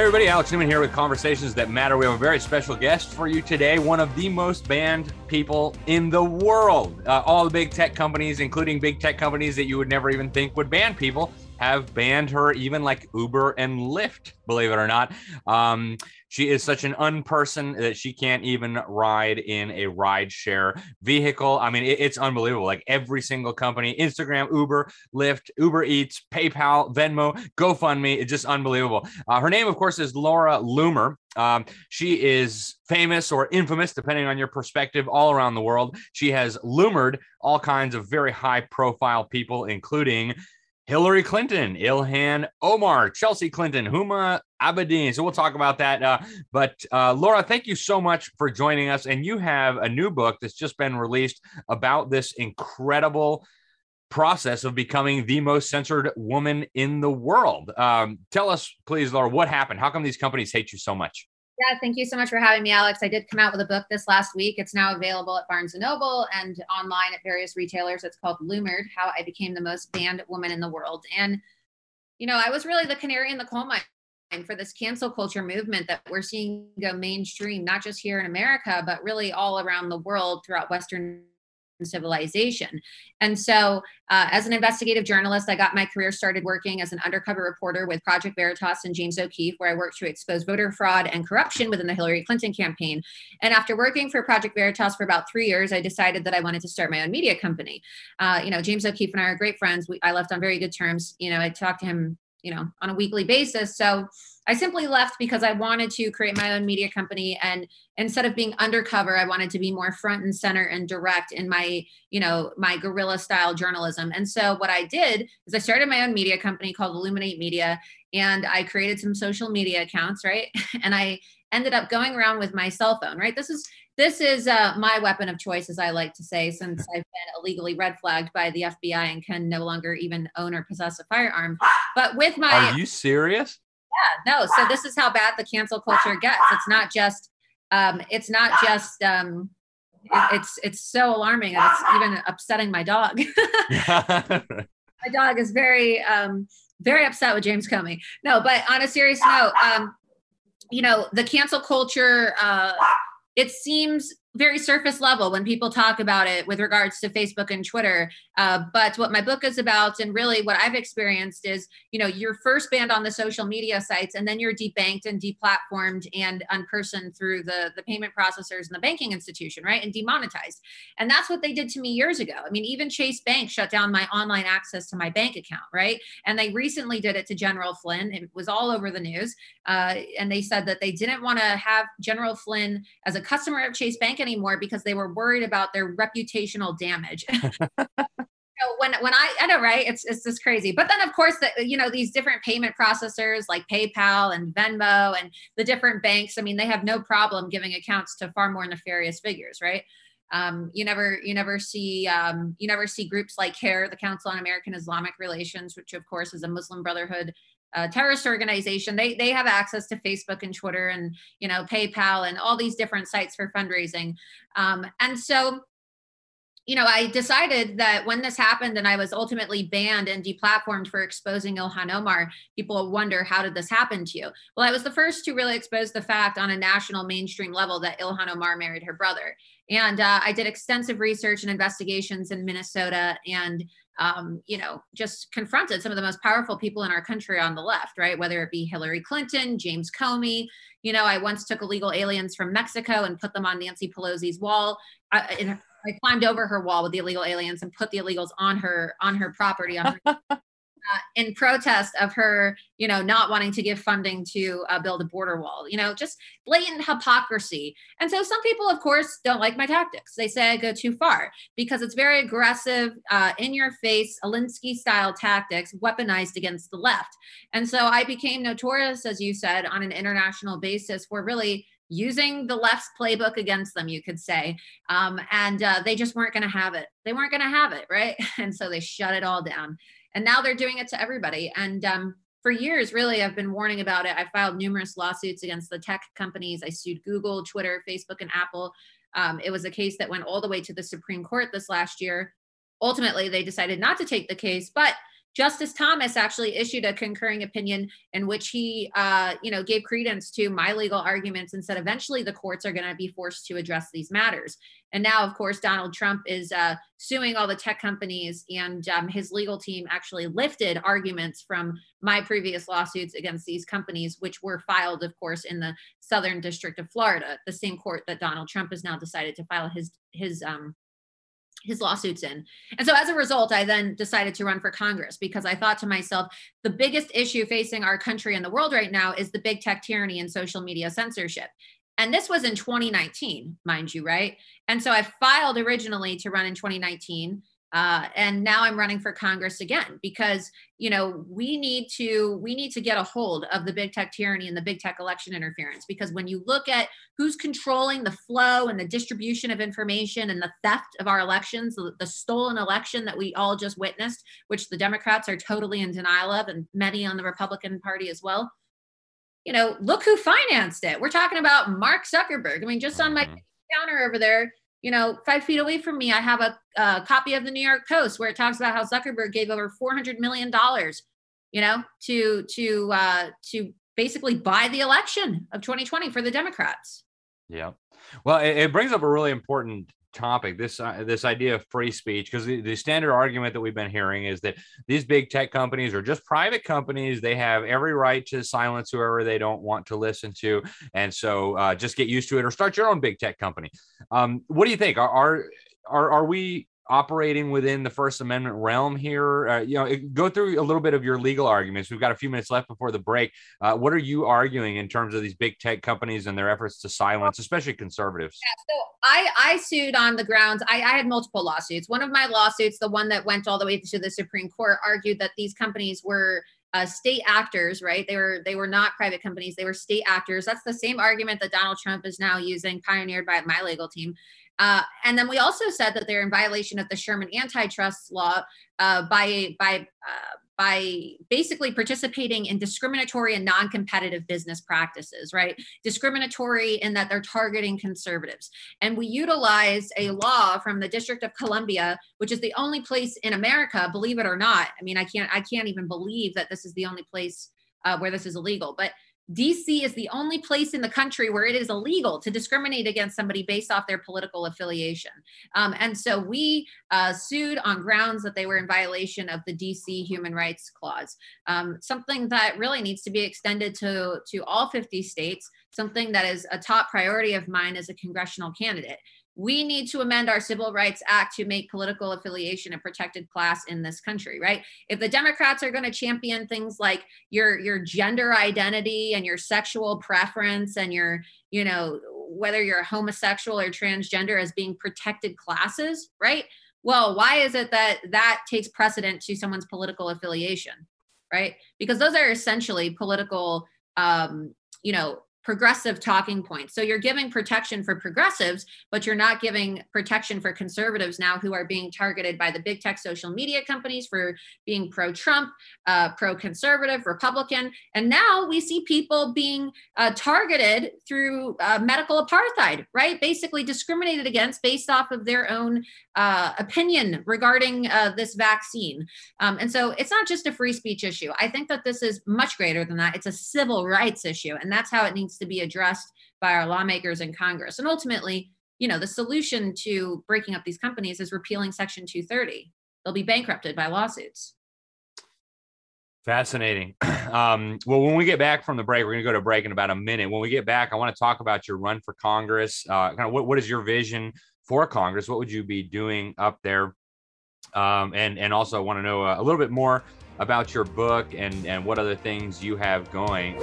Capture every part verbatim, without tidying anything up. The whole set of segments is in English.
everybody, Alex Newman here with Conversations That Matter. We have a very special guest for you today, one of the most banned people in the world. Uh, all the big tech companies, including big tech companies that you would never even think would ban people, have banned her, even like Uber and Lyft, believe it or not. Um, she is such an unperson that she can't even ride in a rideshare vehicle. I mean, it, it's unbelievable. Like every single company, Instagram, Uber, Lyft, Uber Eats, PayPal, Venmo, GoFundMe, it's just unbelievable. Uh, her name, of course, is Laura Loomer. Um, she is famous or infamous, depending on your perspective, all around the world. She has loomered all kinds of very high profile people, including Hillary Clinton, Ilhan Omar, Chelsea Clinton, Huma Abedin. So we'll talk about that. Uh, but uh, Laura, thank you so much for joining us. And you have a new book that's just been released about this incredible process of becoming the most censored woman in the world. Um, tell us, please, Laura, what happened? How come these companies hate you so much? Yeah, thank you so much for having me, Alex. I did come out with a book this last week. It's now available at Barnes and Noble and online at various retailers. It's called Loomered, How I Became the Most Banned Woman in the World. And, you know, I was really the canary in the coal mine for this cancel culture movement that we're seeing go mainstream, not just here in America, but really all around the world throughout Western civilization. And so uh, as an investigative journalist, I got my career started working as an undercover reporter with Project Veritas and James O'Keefe, where I worked to expose voter fraud and corruption within the Hillary Clinton campaign. And after working for Project Veritas for about three years, I decided that I wanted to start my own media company. Uh, you know, James O'Keefe and I are great friends. We, I left on very good terms. You know, I talked to him, you know, on a weekly basis. So I simply left because I wanted to create my own media company. And instead of being undercover, I wanted to be more front and center and direct in my, you know, my guerrilla style journalism. And so what I did is I started my own media company called Illuminate Media, and I created some social media accounts, right? And I ended up going around with my cell phone, right? This is this is uh, my weapon of choice, as I like to say, since I've been illegally red flagged by the F B I and can no longer even own or possess a firearm. But with my— Are you serious? Yeah, no. So this is how bad the cancel culture gets. It's not just, um, it's not just, um, it, it's, it's so alarming. And it's even upsetting my dog. My dog is very, um, very upset with James Comey. No, but on a serious note, um, you know, the cancel culture, uh, it seems very surface level when people talk about it with regards to Facebook and Twitter. Uh, but what my book is about, and really what I've experienced, is, you know, you're first banned on the social media sites, and then you're debanked and deplatformed and unpersoned through the, the payment processors and the banking institution, right? And demonetized. And that's what they did to me years ago. I mean, even Chase Bank shut down my online access to my bank account, right? And they recently did it to General Flynn. It was all over the news. Uh, and they said that they didn't want to have General Flynn as a customer of Chase Bank anymore because they were worried about their reputational damage. You know, when when I I know, right? It's it's just crazy. But then of course, the, you know, these different payment processors like PayPal and Venmo and the different banks, I mean, they have no problem giving accounts to far more nefarious figures, right? Um, you never you never see um, you never see groups like CARE, the Council on American Islamic Relations, which of course is a Muslim Brotherhood uh, terrorist organization. They they have access to Facebook and Twitter and, you know, PayPal and all these different sites for fundraising. Um, and so, you know, I decided that when this happened and I was ultimately banned and deplatformed for exposing Ilhan Omar, people wonder, how did this happen to you? Well, I was the first to really expose the fact on a national mainstream level that Ilhan Omar married her brother. And uh, I did extensive research and investigations in Minnesota and, um, you know, just confronted some of the most powerful people in our country on the left, right? Whether it be Hillary Clinton, James Comey. You know, I once took illegal aliens from Mexico and put them on Nancy Pelosi's wall. I, in, I climbed over her wall with the illegal aliens and put the illegals on her on her property on her, uh, in protest of her, you know, not wanting to give funding to uh, build a border wall. You know, just blatant hypocrisy. And so some people, of course, don't like my tactics. They say I go too far because it's very aggressive, uh, in your face, Alinsky style tactics weaponized against the left. And so I became notorious, as you said, on an international basis for really using the left's playbook against them, you could say. Um, and uh, they just weren't going to have it. They weren't going to have it, right? And so they shut it all down. And now they're doing it to everybody. And um, for years, really, I've been warning about it. I filed numerous lawsuits against the tech companies. I sued Google, Twitter, Facebook, and Apple. Um, it was a case that went all the way to the Supreme Court this last year. Ultimately, they decided not to take the case. But Justice Thomas actually issued a concurring opinion in which he, uh, you know, gave credence to my legal arguments and said eventually the courts are going to be forced to address these matters. And now, of course, Donald Trump is uh, suing all the tech companies, and um, his legal team actually lifted arguments from my previous lawsuits against these companies, which were filed, of course, in the Southern District of Florida, the same court that Donald Trump has now decided to file his his um, his lawsuits in. And so as a result, I then decided to run for Congress because I thought to myself, the biggest issue facing our country and the world right now is the big tech tyranny and social media censorship. And this was in twenty nineteen, mind you, right? And so I filed originally to run in twenty nineteen. Uh, and now I'm running for Congress again because, you know, we need to we need to get a hold of the big tech tyranny and the big tech election interference, because when you look at who's controlling the flow and the distribution of information and the theft of our elections, the, the stolen election that we all just witnessed, which the Democrats are totally in denial of, and many on the Republican Party as well. You know, look who financed it. We're talking about Mark Zuckerberg. I mean, just on my counter over there, you know, five feet away from me, I have a, a copy of the New York Post where it talks about how Zuckerberg gave over four hundred million dollars, you know, to to uh, to basically buy the election of twenty twenty for the Democrats. Yeah. Well, it, it brings up a really important topic, this uh, this idea of free speech, because the, the standard argument that we've been hearing is that these big tech companies are just private companies. They have every right to silence whoever they don't want to listen to. And so uh, just get used to it or start your own big tech company. Um, what do you think? Are, are, are, are we operating within the First Amendment realm here? Uh, you know, go through a little bit of your legal arguments. We've got a few minutes left before the break. Uh, what are you arguing in terms of these big tech companies and their efforts to silence, especially conservatives? Yeah, so I, I sued on the grounds, I, I had multiple lawsuits. One of my lawsuits, the one that went all the way to the Supreme Court, argued that these companies were uh, state actors, right? They were they were not private companies. They were state actors. That's the same argument that Donald Trump is now using, pioneered by my legal team. Uh, and then we also said that they're in violation of the Sherman antitrust law uh, by by uh, by basically participating in discriminatory and non-competitive business practices, right? Discriminatory in that they're targeting conservatives. And we utilized a law from the District of Columbia, which is the only place in America, believe it or not. I mean, I can't I can't even believe that this is the only place uh, where this is illegal, but D C is the only place in the country where it is illegal to discriminate against somebody based off their political affiliation. Um, and so we uh, sued on grounds that they were in violation of the D C Human Rights Clause, um, something that really needs to be extended to, to all fifty states, something that is a top priority of mine as a congressional candidate. We need to amend our Civil Rights Act to make political affiliation a protected class in this country, right? If the Democrats are going to champion things like your your gender identity and your sexual preference and your, you know, whether you're homosexual or transgender as being protected classes, right? Well, why is it that that takes precedent to someone's political affiliation, right? Because those are essentially political, um, you know, progressive talking points. So you're giving protection for progressives, but you're not giving protection for conservatives now who are being targeted by the big tech social media companies for being pro-Trump, uh, pro-conservative, Republican. And now we see people being uh, targeted through uh, medical apartheid, right? Basically discriminated against based off of their own uh, opinion regarding uh, this vaccine. Um, and so it's not just a free speech issue. I think that this is much greater than that. It's a civil rights issue. And that's how it needs to be addressed by our lawmakers in Congress. And ultimately, you know, the solution to breaking up these companies is repealing Section two thirty. They'll be bankrupted by lawsuits. Fascinating. Um, well, when we get back from the break, we're going to go to break in about a minute. When we get back, I want to talk about your run for Congress. Uh, kind of what, what is your vision for Congress? What would you be doing up there? Um, and, and also want to know a, a little bit more about your book and, and what other things you have going.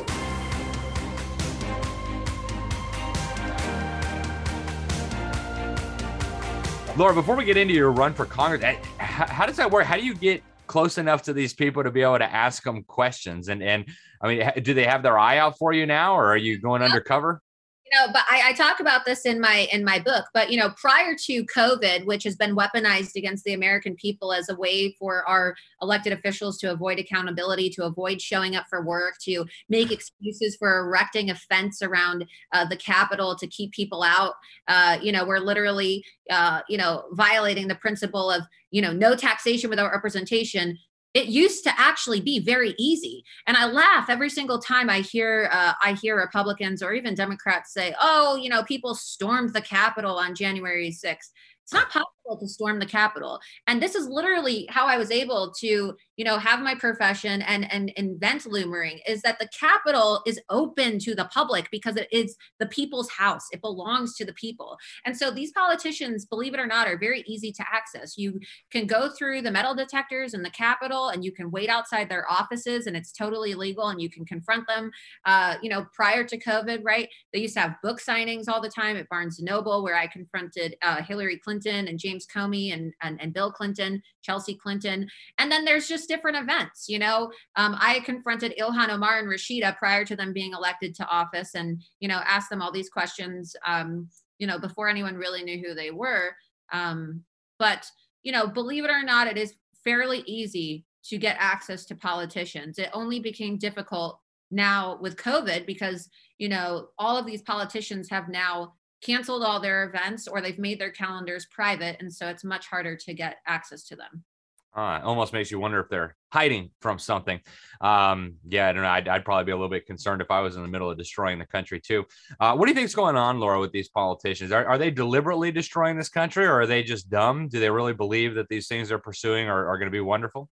Laura, before we get into your run for Congress, how, how does that work? How do you get close enough to these people to be able to ask them questions? And, and I mean, do they have their eye out for you now, or are you going undercover? You know, but I, I talk about this in my in my book. But, you know, prior to COVID, which has been weaponized against the American people as a way for our elected officials to avoid accountability, to avoid showing up for work, to make excuses for erecting a fence around uh, the Capitol to keep people out. Uh, you know, we're literally, uh, you know, violating the principle of, you know, no taxation without representation. It used to actually be very easy. And I laugh every single time I hear uh, I hear Republicans or even Democrats say, oh, you know, people stormed the Capitol on January sixth. It's not possible to storm the Capitol. And this is literally how I was able to, you know, have my profession and, and invent Loomering, is that the Capitol is open to the public because it is the people's house. It belongs to the people. And so these politicians, believe it or not, are very easy to access. You can go through the metal detectors in the Capitol and you can wait outside their offices and it's totally legal and you can confront them. Uh, you know, prior to COVID, right, they used to have book signings all the time at Barnes and Noble, where I confronted uh, Hillary Clinton and James Comey and, and, and Bill Clinton, Chelsea Clinton. And then there's just different events. You know, um, I confronted Ilhan Omar and Rashida prior to them being elected to office and, you know, asked them all these questions, um, you know, before anyone really knew who they were. Um, but, you know, believe it or not, it is fairly easy to get access to politicians. It only became difficult now with COVID because, you know, all of these politicians have now canceled all their events or they've made their calendars private. And so it's much harder to get access to them. Uh, it almost makes you wonder if they're hiding from something. Um, yeah, I don't know. I'd, I'd probably be a little bit concerned if I was in the middle of destroying the country too. Uh, what do you think is going on, Laura, with these politicians? Are, are they deliberately destroying this country, or are they just dumb? Do they really believe that these things they're pursuing are, are going to be wonderful?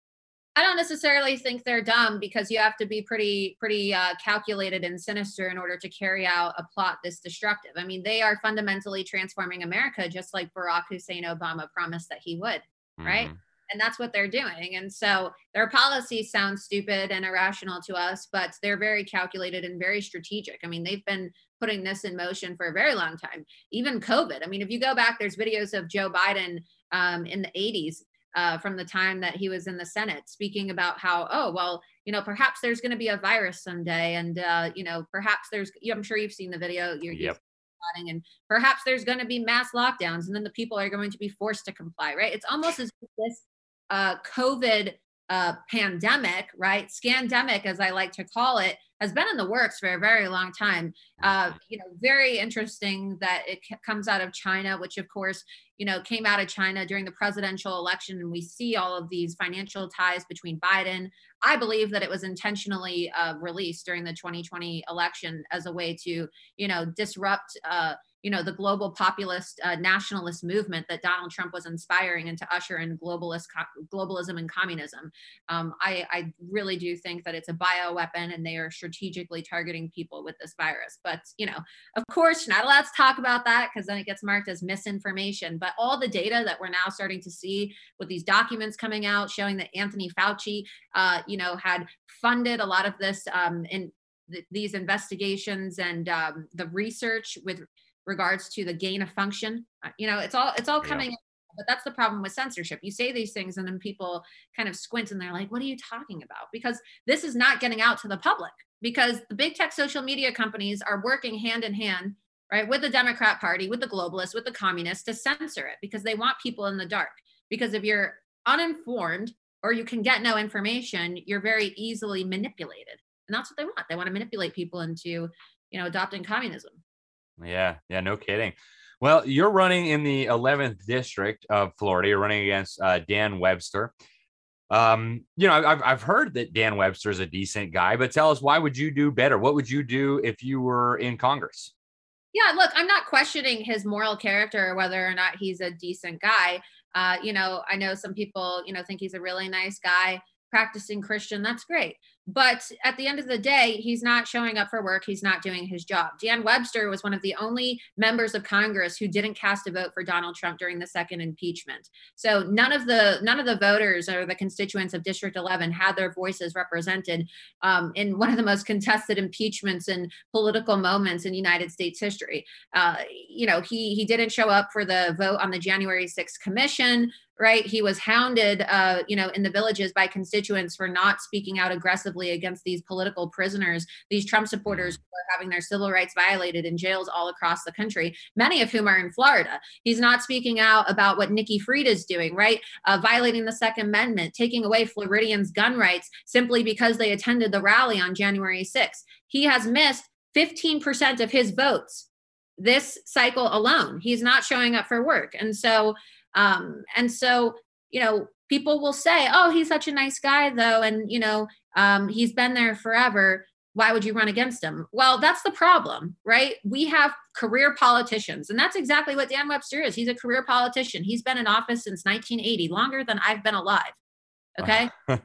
I don't necessarily think they're dumb, because you have to be pretty, pretty uh, calculated and sinister in order to carry out a plot this destructive. I mean, they are fundamentally transforming America, just like Barack Hussein Obama promised that he would, mm-hmm. right? And that's what they're doing. And so their policies sound stupid and irrational to us, but they're very calculated and very strategic. I mean, they've been putting this in motion for a very long time. Even COVID. I mean, if you go back, there's videos of Joe Biden um, in the eighties. Uh, from the time that he was in the Senate, speaking about how, oh, well, you know, perhaps there's going to be a virus someday. And, uh, you know, perhaps there's, I'm sure you've seen the video, you're, yep. you're and perhaps there's going to be mass lockdowns and then the people are going to be forced to comply, right? It's almost as if this uh, COVID uh, pandemic, right? Scandemic, as I like to call it, has been in the works for a very long time. Uh, you know, very interesting that it c- comes out of China, which of course, you know, came out of China during the presidential election. And we see all of these financial ties between Biden. I believe that it was intentionally uh, released during the twenty twenty election as a way to, you know, disrupt, uh, you know, the global populist uh, nationalist movement that Donald Trump was inspiring and to usher in globalist co- globalism and communism. Um, I, I really do think that it's a bioweapon and they are strategically targeting people with this virus. But, you know, of course, you're not allowed to talk about that because then it gets marked as misinformation. But all the data that we're now starting to see with these documents coming out showing that Anthony Fauci, uh, you know, had funded a lot of this um, in th- these investigations and um, the research with regards to the gain of function. You know, it's all it's all coming. Yeah. But that's the problem with censorship. You say these things and then people kind of squint and they're like, what are you talking about? Because this is not getting out to the public, because the big tech social media companies are working hand in hand, right, with the Democrat Party, with the globalists, with the communists to censor it because they want people in the dark. Because if you're uninformed or you can get no information, you're very easily manipulated. And that's what they want. They want to manipulate people into, you know, adopting communism. Yeah, yeah, no kidding. Well, you're running in the eleventh district of Florida. You're running against uh, Dan Webster. Um, you know, I've I've heard that Dan Webster is a decent guy, but tell us, why would you do better? What would you do if you were in Congress? Yeah, look, I'm not questioning his moral character or whether or not he's a decent guy. Uh, you know, I know some people, you know, think he's a really nice guy, practicing Christian. That's great. But at the end of the day, he's not showing up for work. He's not doing his job. Dan Webster was one of the only members of Congress who didn't cast a vote for Donald Trump during the second impeachment. So none of the none of the voters or the constituents of District eleven had their voices represented um, in one of the most contested impeachments and political moments in United States history. Uh, you know, he he didn't show up for the vote on the January sixth commission. Right. He was hounded, uh, you know, in the villages by constituents for not speaking out aggressively against these political prisoners, these Trump supporters who are having their civil rights violated in jails all across the country, many of whom are in Florida. He's not speaking out about what Nikki Fried is doing, right? Uh, violating the Second Amendment, taking away Floridians' gun rights simply because they attended the rally on January sixth. He has missed fifteen percent of his votes this cycle alone. He's not showing up for work. And so Um, and so, you know, people will say, oh, he's such a nice guy though. And, you know, um, he's been there forever. Why would you run against him? Well, that's the problem, right? We have career politicians, and that's exactly what Dan Webster is. He's a career politician. He's been in office since nineteen eighty, longer than I've been alive. Okay. and,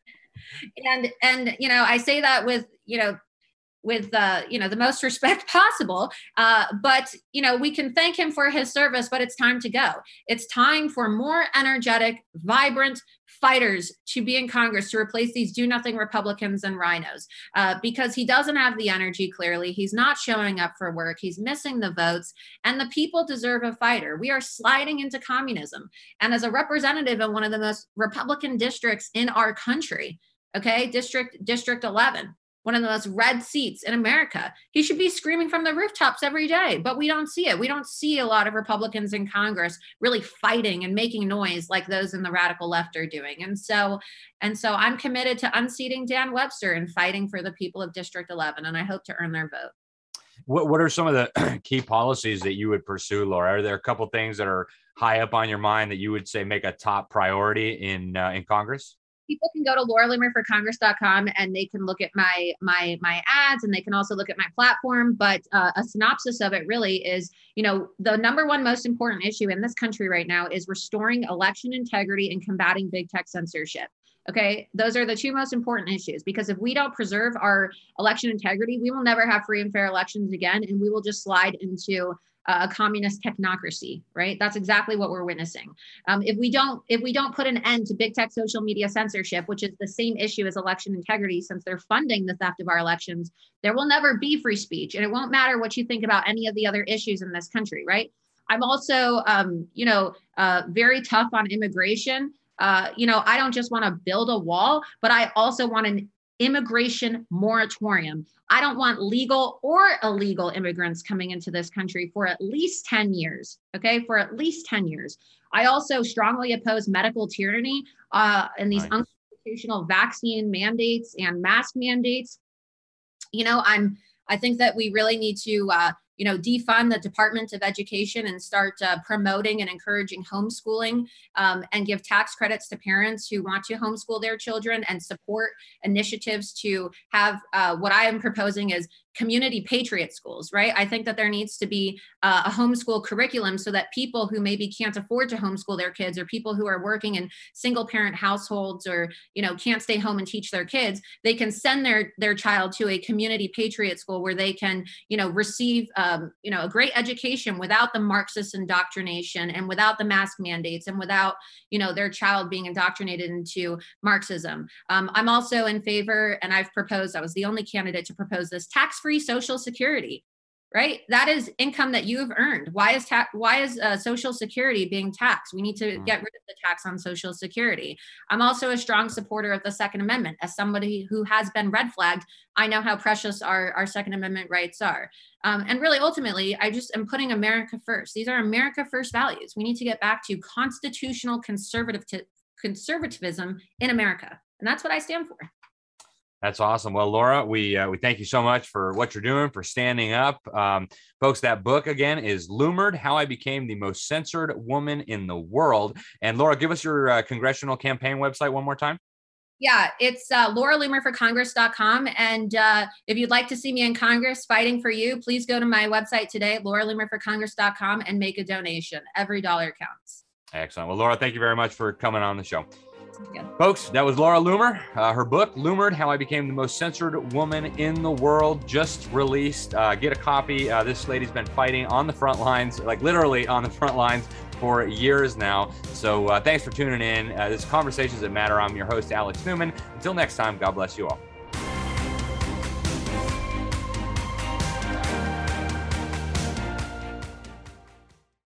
and, and, you know, I say that with, you know, with, uh, you know, the most respect possible. Uh, but, you know, we can thank him for his service, but it's time to go. It's time for more energetic, vibrant fighters to be in Congress to replace these do nothing Republicans and rhinos, uh, because he doesn't have the energy. Clearly, he's not showing up for work. He's missing the votes, and the people deserve a fighter. We are sliding into communism. And as a representative in one of the most Republican districts in our country, okay, District District eleven, one of the most red seats in America, he should be screaming from the rooftops every day, but we don't see it. We don't see a lot of Republicans in Congress really fighting and making noise like those in the radical left are doing. And so, and so I'm committed to unseating Dan Webster and fighting for the people of District eleven, and I hope to earn their vote. What What are some of the key policies that you would pursue, Laura? Are there a couple of things that are high up on your mind that you would say make a top priority in uh, in Congress? People can go to laura loomer for congress dot com and they can look at my my my ads, and they can also look at my platform. But uh, a synopsis of it really is, you know, the number one most important issue in this country right now is restoring election integrity and combating big tech censorship. Okay, those are the two most important issues, because if we don't preserve our election integrity, we will never have free and fair elections again, and we will just slide into a communist technocracy, right? That's exactly what we're witnessing. Um, if we don't, if we don't put an end to big tech social media censorship, which is the same issue as election integrity, since they're funding the theft of our elections, there will never be free speech, and it won't matter what you think about any of the other issues in this country, right? I'm also, um, you know, uh, very tough on immigration. Uh, you know, I don't just want to build a wall, but I also want an immigration moratorium. I don't want legal or illegal immigrants coming into this country for at least ten years, okay? For at least ten years. I also strongly oppose medical tyranny uh, and these nice. unconstitutional vaccine mandates and mask mandates. You know, I'm, I think that we really need to, uh, you know, defund the Department of Education and start uh, promoting and encouraging homeschooling, um, and give tax credits to parents who want to homeschool their children, and support initiatives to have uh, what I am proposing is community patriot schools, right? I think that there needs to be uh, a homeschool curriculum so that people who maybe can't afford to homeschool their kids, or people who are working in single parent households, or, you know, can't stay home and teach their kids, they can send their, their child to a community patriot school where they can, you know, receive, um, you know, a great education without the Marxist indoctrination, and without the mask mandates, and without, you know, their child being indoctrinated into Marxism. Um, I'm also in favor, and I've proposed, I was the only candidate to propose this, tax-free Social Security, right? That is income that you have earned. Why is ta- why is uh, Social Security being taxed? We need to get rid of the tax on Social Security. I'm also a strong supporter of the Second Amendment. As somebody who has been red flagged, I know how precious our, our Second Amendment rights are. Um, and really, ultimately, I just am putting America first. These are America first values. We need to get back to constitutional conservative conservatism in America. And that's what I stand for. That's awesome. Well, Laura, we uh, we thank you so much for what you're doing, for standing up. Um, folks, that book again is Loomered, How I Became the Most Censored Woman in the World. And Laura, give us your uh, congressional campaign website one more time. Yeah, it's uh, laura loomer for congress dot com. And uh, if you'd like to see me in Congress fighting for you, please go to my website today, laura loomer for congress dot com, and make a donation. Every dollar counts. Excellent. Well, Laura, thank you very much for coming on the show. Yeah. Folks, that was Laura Loomer. Uh, her book, Loomered, How I Became the Most Censored Woman in the World, just released. Uh, get a copy. Uh, this lady's been fighting on the front lines, like literally on the front lines for years now. So uh, thanks for tuning in. Uh, this is Conversations That Matter. I'm your host, Alex Newman. Until next time, God bless you all.